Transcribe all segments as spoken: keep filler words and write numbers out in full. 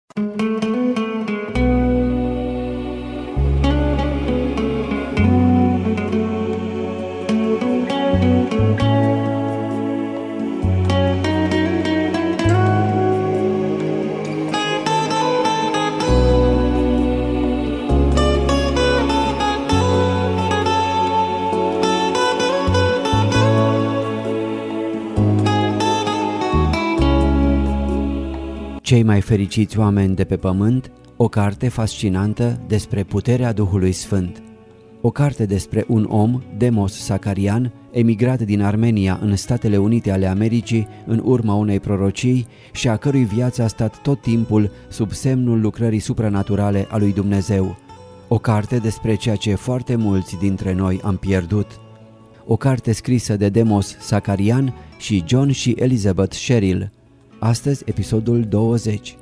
Cei mai fericiți oameni de pe pământ, o carte fascinantă despre puterea Duhului Sfânt. O carte despre un om, Demos Shakarian, emigrat din Armenia în Statele Unite ale Americii în urma unei prorocii și a cărui viață a stat tot timpul sub semnul lucrării supranaturale a lui Dumnezeu. O carte despre ceea ce foarte mulți dintre noi am pierdut. O carte scrisă de Demos Shakarian și John și Elizabeth Sherrill. Astăzi, episodul douăzeci.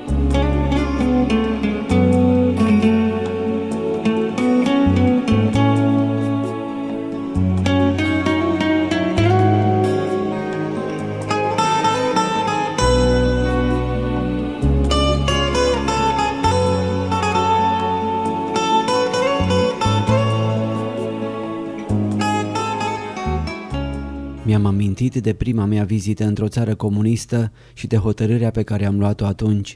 Mi-am amintit de prima mea vizită într-o țară comunistă și de hotărârea pe care am luat-o atunci.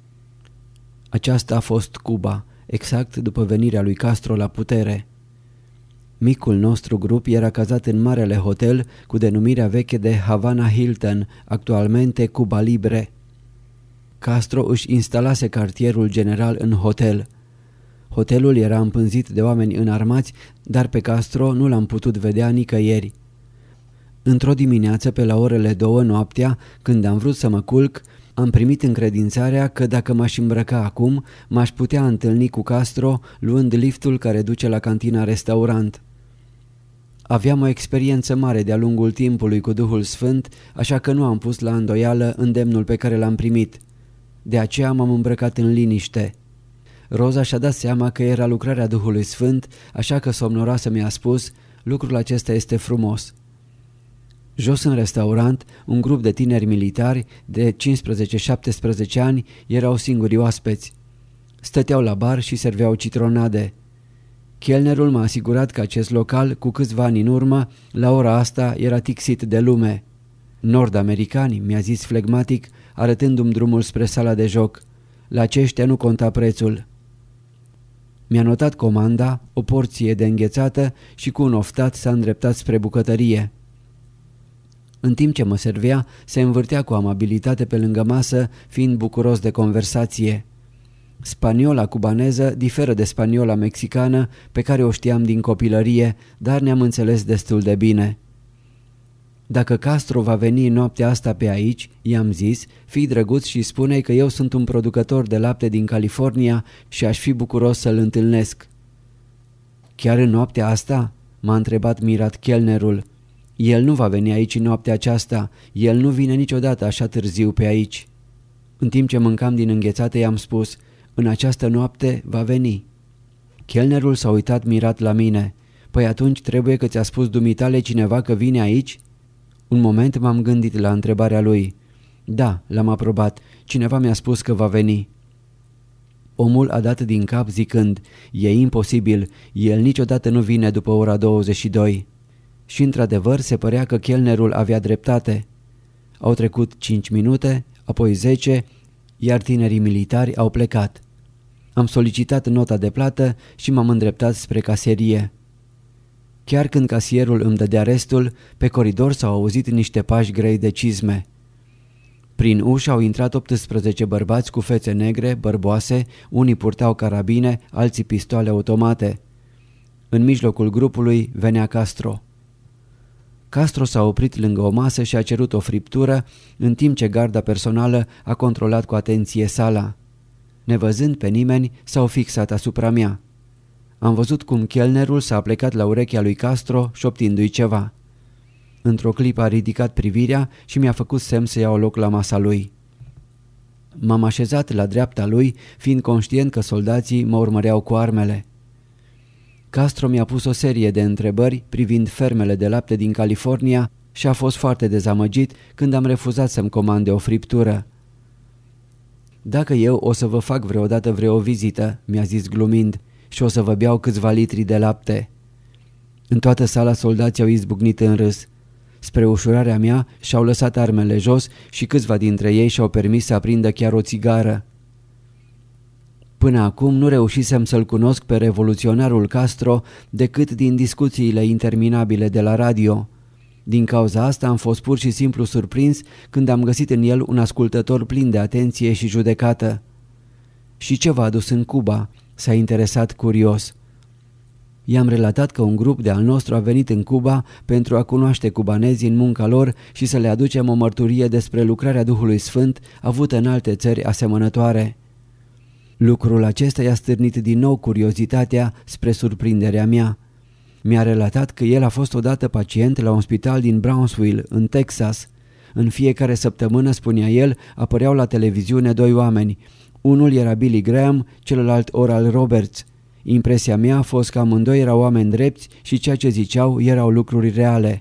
Aceasta a fost Cuba, exact după venirea lui Castro la putere. Micul nostru grup era cazat în marele hotel cu denumirea veche de Havana Hilton, actualmente Cuba Libre. Castro își instalase cartierul general în hotel. Hotelul era împânzit de oameni înarmați, dar pe Castro nu l-am putut vedea nicăieri. Într-o dimineață, pe la orele două noaptea, când am vrut să mă culc, am primit încredințarea că dacă m-aș îmbrăca acum, m-aș putea întâlni cu Castro luând liftul care duce la cantina restaurant. Aveam o experiență mare de-a lungul timpului cu Duhul Sfânt, așa că nu am pus la îndoială îndemnul pe care l-am primit. De aceea m-am îmbrăcat în liniște. Roza și-a dat seama că era lucrarea Duhului Sfânt, așa că somnoroasă mi-a spus: lucrul acesta este frumos. Jos în restaurant, un grup de tineri militari de cincisprezece șaptesprezece ani erau singurii oaspeți. Stăteau la bar și serveau citronade. Chelnerul m-a asigurat că acest local, cu câțiva ani în urmă, la ora asta era tixit de lume. Nord-americani, mi-a zis flegmatic, arătându-mi drumul spre sala de joc. La aceștia nu conta prețul. Mi-a notat comanda, o porție de înghețată și cu un oftat s-a îndreptat spre bucătărie. În timp ce mă servea, se învârtea cu amabilitate pe lângă masă, fiind bucuros de conversație. Spaniola cubaneză diferă de spaniola mexicană, pe care o știam din copilărie, dar ne-am înțeles destul de bine. Dacă Castro va veni noaptea asta pe aici, i-am zis, fii drăguț și spune-i că eu sunt un producător de lapte din California și aș fi bucuros să-l întâlnesc. Chiar în noaptea asta? M-a întrebat mirat chelnerul. El nu va veni aici în noaptea aceasta, el nu vine niciodată așa târziu pe aici. În timp ce mâncam din înghețate i-am spus, în această noapte va veni. Chelnerul s-a uitat mirat la mine. Păi atunci trebuie că ți-a spus dumitale cineva că vine aici? Un moment m-am gândit la întrebarea lui. Da, l-am aprobat, cineva mi-a spus că va veni. Omul a dat din cap zicând, e imposibil, el niciodată nu vine după ora douăzeci și doi. Și într-adevăr se părea că chelnerul avea dreptate. Au trecut cinci minute, apoi zece, iar tinerii militari au plecat. Am solicitat nota de plată și m-am îndreptat spre caserie. Chiar când casierul îmi dădea restul, pe coridor s-au auzit niște pași grei de cizme. Prin ușă au intrat optsprezece bărbați cu fețe negre, bărboase, unii purtau carabine, alții pistoale automate. În mijlocul grupului venea Castro. Castro s-a oprit lângă o masă și a cerut o friptură, în timp ce garda personală a controlat cu atenție sala. Nevăzând pe nimeni, s-au fixat asupra mea. Am văzut cum chelnerul s-a plecat la urechea lui Castro, șoptindu-i ceva. Într-o clipă a ridicat privirea și mi-a făcut semn să iau loc la masa lui. M-am așezat la dreapta lui, fiind conștient că soldații mă urmăreau cu armele. Castro mi-a pus o serie de întrebări privind fermele de lapte din California și a fost foarte dezamăgit când am refuzat să-mi comande o friptură. Dacă eu o să vă fac vreodată vreo vizită, mi-a zis glumind, și o să vă beau câțiva litri de lapte. În toată sala soldații au izbucnit în râs. Spre ușurarea mea și-au lăsat armele jos și câțiva dintre ei și-au permis să aprindă chiar o țigară. Până acum nu reușisem să-l cunosc pe revoluționarul Castro decât din discuțiile interminabile de la radio. Din cauza asta am fost pur și simplu surprins când am găsit în el un ascultător plin de atenție și judecată. Și ce v-a adus în Cuba? S-a interesat curios. I-am relatat că un grup de al nostru a venit în Cuba pentru a cunoaște cubanezii în munca lor și să le aducem o mărturie despre lucrarea Duhului Sfânt avută în alte țări asemănătoare. Lucrul acesta i-a stârnit din nou curiozitatea spre surprinderea mea. Mi-a relatat că el a fost odată pacient la un spital din Brownsville, în Texas. În fiecare săptămână, spunea el, apăreau la televiziune doi oameni. Unul era Billy Graham, celălalt Oral Roberts. Impresia mea a fost că amândoi erau oameni drepți și ceea ce ziceau erau lucruri reale.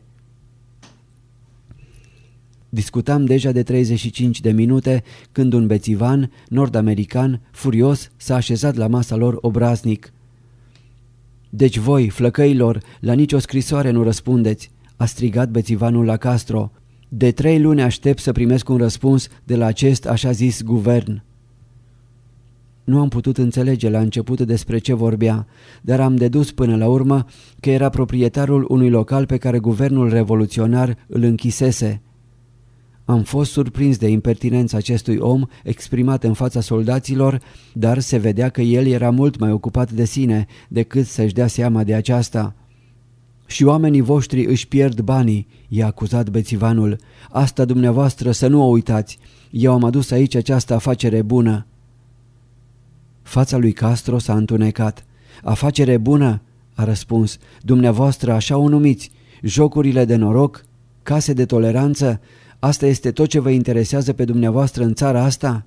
Discutam deja de treizeci și cinci de minute când un bețivan nord-american, furios, s-a așezat la masa lor obraznic. Deci voi, flăcăilor, la nicio scrisoare nu răspundeți, a strigat bețivanul la Castro. De trei luni aștept să primesc un răspuns de la acest așa zis guvern. Nu am putut înțelege la început despre ce vorbea, dar am dedus până la urmă că era proprietarul unui local pe care guvernul revoluționar îl închisese. Am fost surprins de impertinența acestui om exprimat în fața soldaților, dar se vedea că el era mult mai ocupat de sine decât să-și dea seama de aceasta. Și oamenii voștri își pierd banii, i-a acuzat bețivanul. Asta dumneavoastră să nu o uitați. Eu am adus aici această afacere bună. Fața lui Castro s-a întunecat. Afacere bună? A răspuns. Dumneavoastră așa o numiți? Jocurile de noroc? Case de toleranță? Asta este tot ce vă interesează pe dumneavoastră în țara asta?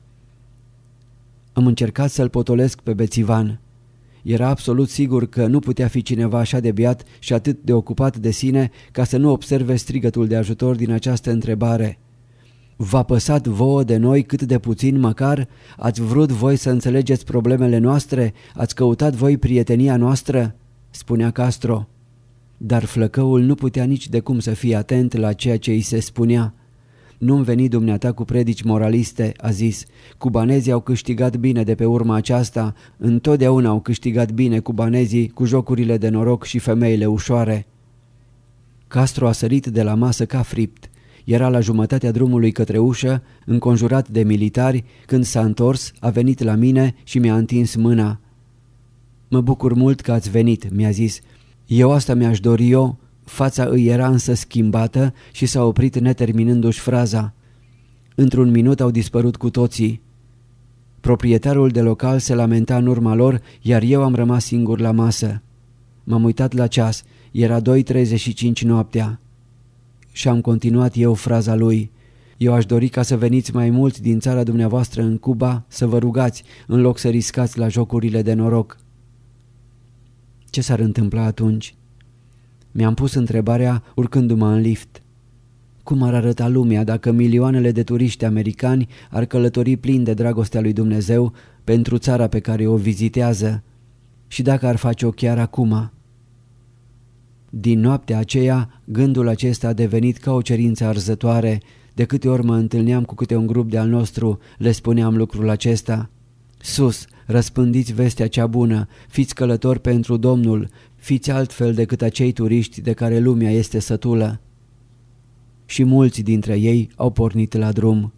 Am încercat să-l potolesc pe bețivan. Era absolut sigur că nu putea fi cineva așa de beat și atât de ocupat de sine ca să nu observe strigătul de ajutor din această întrebare. V-a păsat vouă de noi cât de puțin măcar? Ați vrut voi să înțelegeți problemele noastre? Ați căutat voi prietenia noastră? Spunea Castro. Dar flăcăul nu putea nici de cum să fie atent la ceea ce îi se spunea. Nu-mi veni dumneata cu predici moraliste, a zis. Cubanezii au câștigat bine de pe urma aceasta, întotdeauna au câștigat bine cubanezii cu jocurile de noroc și femeile ușoare. Castro a sărit de la masă ca fript. Era la jumătatea drumului către ușă, înconjurat de militari, când s-a întors, a venit la mine și mi-a întins mâna. Mă bucur mult că ați venit, mi-a zis. Eu asta mi-aș dori eu. Fața îi era însă schimbată și s-a oprit neterminându-și fraza. Într-un minut au dispărut cu toții. Proprietarul de local se lamenta în urma lor, iar eu am rămas singur la masă. M-am uitat la ceas. Era doi treizeci și cinci noaptea. Și am continuat eu fraza lui. Eu aș dori ca să veniți mai mulți din țara dumneavoastră în Cuba să vă rugați, în loc să riscați la jocurile de noroc. Ce s-ar întâmpla atunci? Mi-am pus întrebarea urcându-mă în lift. Cum ar arăta lumea dacă milioanele de turiști americani ar călători plini de dragostea lui Dumnezeu pentru țara pe care o vizitează? Și dacă ar face-o chiar acum? Din noaptea aceea, gândul acesta a devenit ca o cerință arzătoare. De câte ori mă întâlneam cu câte un grup de-al nostru, le spuneam lucrul acesta. Sus, răspândiți vestea cea bună, fiți călători pentru Domnul, fiți altfel decât acei turiști de care lumea este sătulă. Și mulți dintre ei au pornit la drum.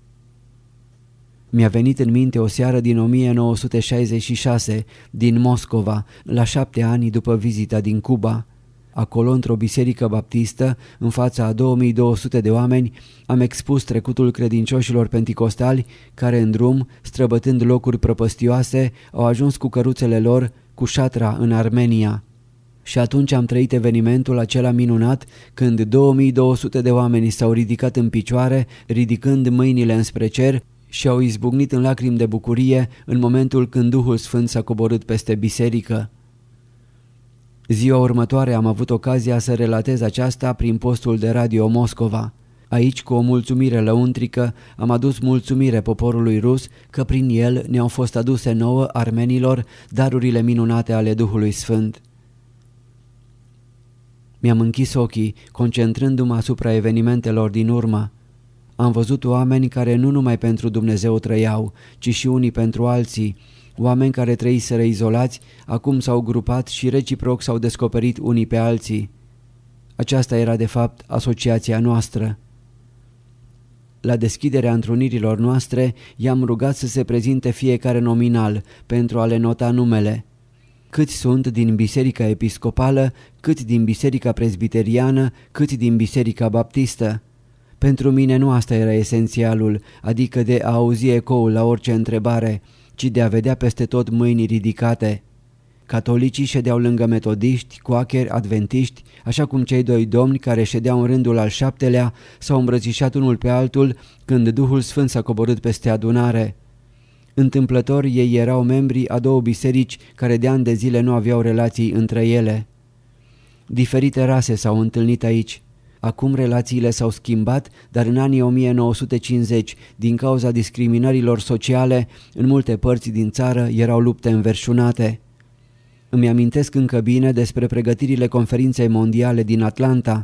Mi-a venit în minte o seară din o mie nouă sute șaizeci și șase, din Moscova, la șapte ani după vizita din Cuba. Acolo, într-o biserică baptistă, în fața a două mii două sute de oameni, am expus trecutul credincioșilor penticostali care în drum, străbătând locuri prăpăstioase, au ajuns cu căruțele lor cu șatra în Armenia. Și atunci am trăit evenimentul acela minunat când două mii două sute de oameni s-au ridicat în picioare, ridicând mâinile înspre cer și au izbucnit în lacrimi de bucurie în momentul când Duhul Sfânt s-a coborât peste biserică. Ziua următoare am avut ocazia să relatez aceasta prin postul de radio Moscova. Aici, cu o mulțumire lăuntrică, am adus mulțumire poporului rus că prin el ne-au fost aduse nouă, armenilor, darurile minunate ale Duhului Sfânt. Mi-am închis ochii, concentrându-mă asupra evenimentelor din urmă. Am văzut oameni care nu numai pentru Dumnezeu trăiau, ci și unii pentru alții. Oameni care trăiseră izolați, acum s-au grupat și reciproc s-au descoperit unii pe alții. Aceasta era de fapt asociația noastră. La deschiderea întrunirilor noastre i-am rugat să se prezinte fiecare nominal pentru a le nota numele. Câți sunt din Biserica Episcopală, câți din Biserica Presbiteriană, câți din Biserica Baptistă. Pentru mine nu asta era esențialul, adică de a auzi ecoul la orice întrebare, ci de a vedea peste tot mâini ridicate. Catolicii ședeau lângă metodiști, coacheri, adventiști, așa cum cei doi domni care ședeau în rândul al șaptelea s-au îmbrățișat unul pe altul când Duhul Sfânt s-a coborât peste adunare. Întâmplător, ei erau membri a două biserici care de ani de zile nu aveau relații între ele. Diferite rase s-au întâlnit aici. Acum relațiile s-au schimbat, dar în anii o mie nouă sute cincizeci, din cauza discriminărilor sociale, în multe părți din țară erau lupte înverșunate. Îmi amintesc încă bine despre pregătirile conferinței mondiale din Atlanta.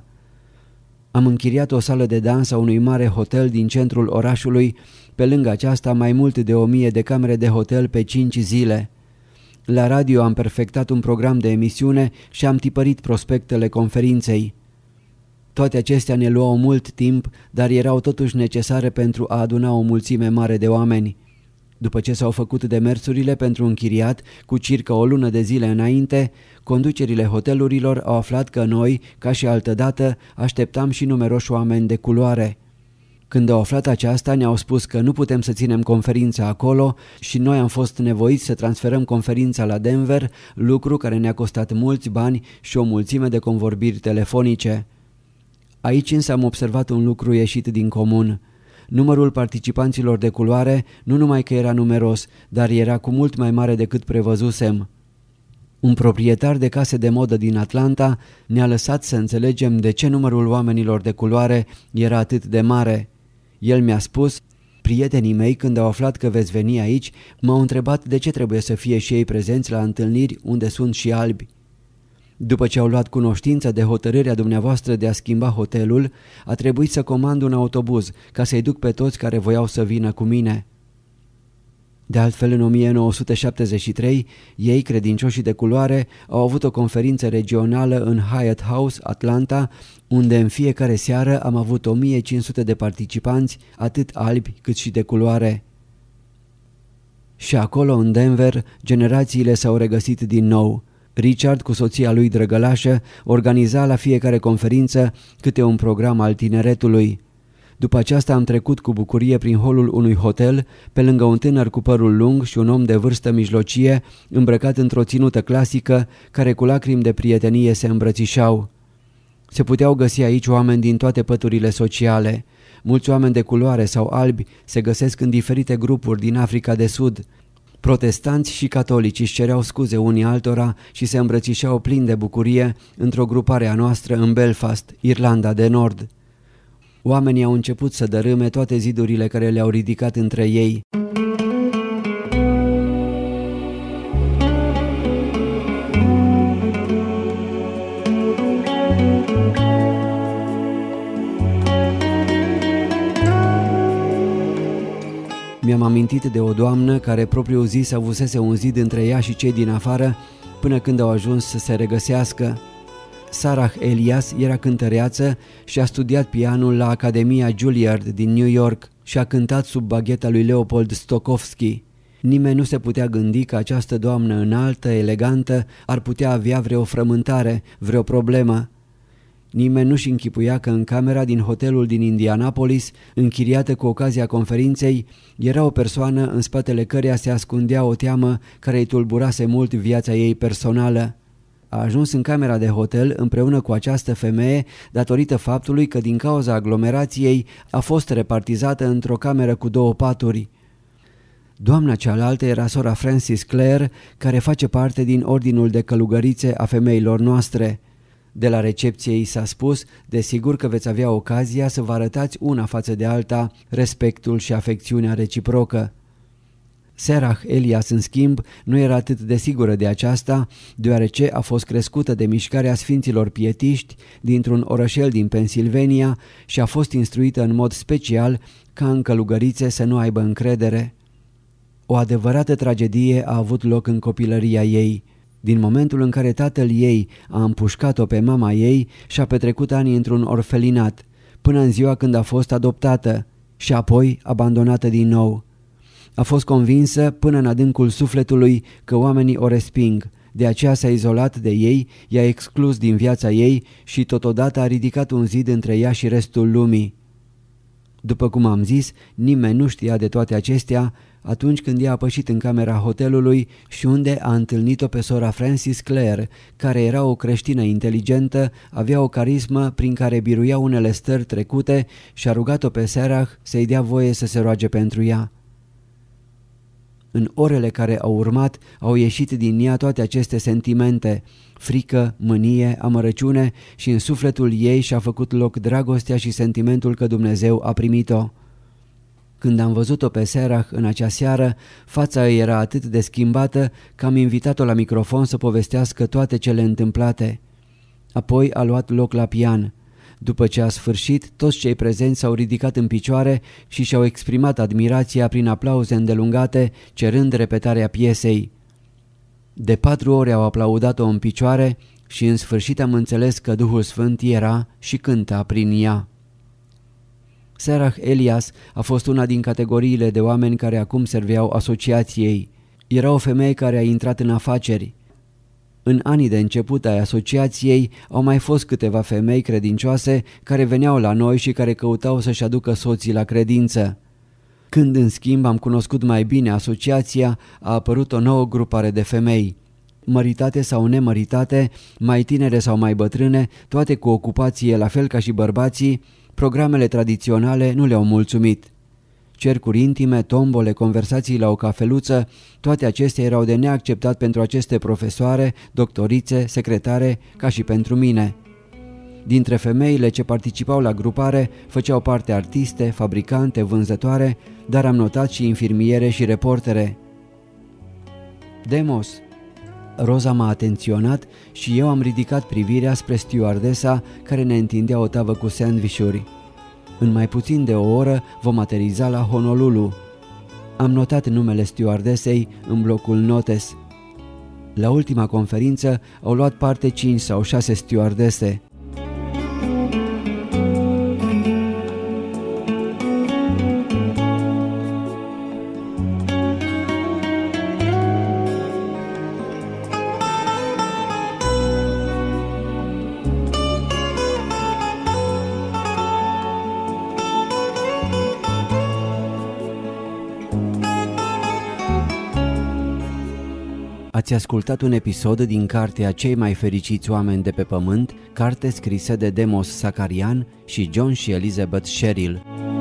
Am închiriat o sală de dans a unui mare hotel din centrul orașului, pe lângă aceasta mai mult de o mie de camere de hotel pe cinci zile. La radio am perfectat un program de emisiune și am tipărit prospectele conferinței. Toate acestea ne luau mult timp, dar erau totuși necesare pentru a aduna o mulțime mare de oameni. După ce s-au făcut demersurile pentru închiriat, cu circa o lună de zile înainte, conducerile hotelurilor au aflat că noi, ca și altădată, așteptam și numeroși oameni de culoare. Când au aflat aceasta, ne-au spus că nu putem să ținem conferința acolo și noi am fost nevoiți să transferăm conferința la Denver, lucru care ne-a costat mulți bani și o mulțime de convorbiri telefonice. Aici însă am observat un lucru ieșit din comun. Numărul participanților de culoare nu numai că era numeros, dar era cu mult mai mare decât prevăzusem. Un proprietar de case de modă din Atlanta ne-a lăsat să înțelegem de ce numărul oamenilor de culoare era atât de mare. El mi-a spus: prietenii mei, când au aflat că veți veni aici, m-au întrebat de ce trebuie să fie și ei prezenți la întâlniri unde sunt și albi. După ce au luat cunoștință de hotărârea dumneavoastră de a schimba hotelul, a trebuit să comand un autobuz ca să-i duc pe toți care voiau să vină cu mine. De altfel, în o mie nouă sute șaptezeci și trei, ei, credincioșii de culoare, au avut o conferință regională în Hyatt House, Atlanta, unde în fiecare seară am avut o mie cinci sute de participanți, atât albi cât și de culoare. Și acolo, în Denver, generațiile s-au regăsit din nou. Richard, cu soția lui drăgălașă, organiza la fiecare conferință câte un program al tineretului. După aceasta am trecut cu bucurie prin holul unui hotel, pe lângă un tânăr cu părul lung și un om de vârstă mijlocie, îmbrăcat într-o ținută clasică, care cu lacrimi de prietenie se îmbrățișau. Se puteau găsi aici oameni din toate păturile sociale. Mulți oameni de culoare sau albi se găsesc în diferite grupuri din Africa de Sud. Protestanți și catolici își cereau scuze unii altora și se îmbrățișau plini de bucurie într-o grupare a noastră în Belfast, Irlanda de Nord. Oamenii au început să dărâme toate zidurile care le-au ridicat între ei. Mi-am amintit de o doamnă care propriu zis avusese un zid între ea și cei din afară până când au ajuns să se regăsească. Sarah Elias era cântăreață și a studiat pianul la Academia Juilliard din New York și a cântat sub bagheta lui Leopold Stokowski. Nimeni nu se putea gândi că această doamnă înaltă, elegantă, ar putea avea vreo frământare, vreo problemă. Nimeni nu-și închipuia că în camera din hotelul din Indianapolis, închiriată cu ocazia conferinței, era o persoană în spatele căreia se ascundea o teamă care îi tulburase mult viața ei personală. A ajuns în camera de hotel împreună cu această femeie datorită faptului că din cauza aglomerației a fost repartizată într-o cameră cu două paturi. Doamna cealaltă era sora Frances Clare, care face parte din ordinul de călugărițe a femeilor noastre. De la recepție i s-a spus, desigur că veți avea ocazia să vă arătați una față de alta respectul și afecțiunea reciprocă. Serah Elias, în schimb, nu era atât de sigură de aceasta, deoarece a fost crescută de mișcarea Sfinților Pietiști dintr-un orășel din Pennsylvania și a fost instruită în mod special ca în călugărițe să nu aibă încredere. O adevărată tragedie a avut loc în copilăria ei. Din momentul în care tatăl ei a împușcat-o pe mama ei, și-a petrecut ani într-un orfelinat, până în ziua când a fost adoptată și apoi abandonată din nou. A fost convinsă până în adâncul sufletului că oamenii o resping, de aceea s-a izolat de ei, i-a exclus din viața ei și totodată a ridicat un zid între ea și restul lumii. După cum am zis, nimeni nu știa de toate acestea atunci când ea a pășit în camera hotelului și unde a întâlnit-o pe sora Frances Clare, care era o creștină inteligentă, avea o carismă prin care biruia unele stări trecute și a rugat-o pe Serah să-i dea voie să se roage pentru ea. În orele care au urmat au ieșit din ea toate aceste sentimente, frică, mânie, amărăciune, și în sufletul ei și-a făcut loc dragostea și sentimentul că Dumnezeu a primit-o. Când am văzut-o pe Serah în acea seară, fața ei era atât de schimbată că am invitat-o la microfon să povestească toate cele întâmplate. Apoi a luat loc la pian. După ce a sfârșit, toți cei prezenți s-au ridicat în picioare și și-au exprimat admirația prin aplauze îndelungate, cerând repetarea piesei. De patru ore au aplaudat-o în picioare și în sfârșit am înțeles că Duhul Sfânt era și cânta prin ea. Serah Elias a fost una din categoriile de oameni care acum serveau asociației. Era o femeie care a intrat în afaceri. În anii de început ai asociației au mai fost câteva femei credincioase care veneau la noi și care căutau să-și aducă soții la credință. Când în schimb am cunoscut mai bine asociația, a apărut o nouă grupare de femei. Măritate sau nemăritate, mai tinere sau mai bătrâne, toate cu ocupație la fel ca și bărbații, programele tradiționale nu le-au mulțumit. Cercuri intime, tombole, conversații la o cafeluță, toate acestea erau de neacceptat pentru aceste profesoare, doctorițe, secretare, ca și pentru mine. Dintre femeile ce participau la grupare făceau parte artiste, fabricante, vânzătoare, dar am notat și infirmiere și reportere. Demos. Roza m-a atenționat și eu am ridicat privirea spre stewardesa care ne întindea o tavă cu sandvișuri. În mai puțin de o oră vom ateriza la Honolulu. Am notat numele stewardesei în blocul notes. La ultima conferință au luat parte cinci sau șase stewardese. Ați ascultat un episod din cartea Cei mai fericiți oameni de pe pământ, carte scrisă de Demos Sakarian și John și Elizabeth Sherrill.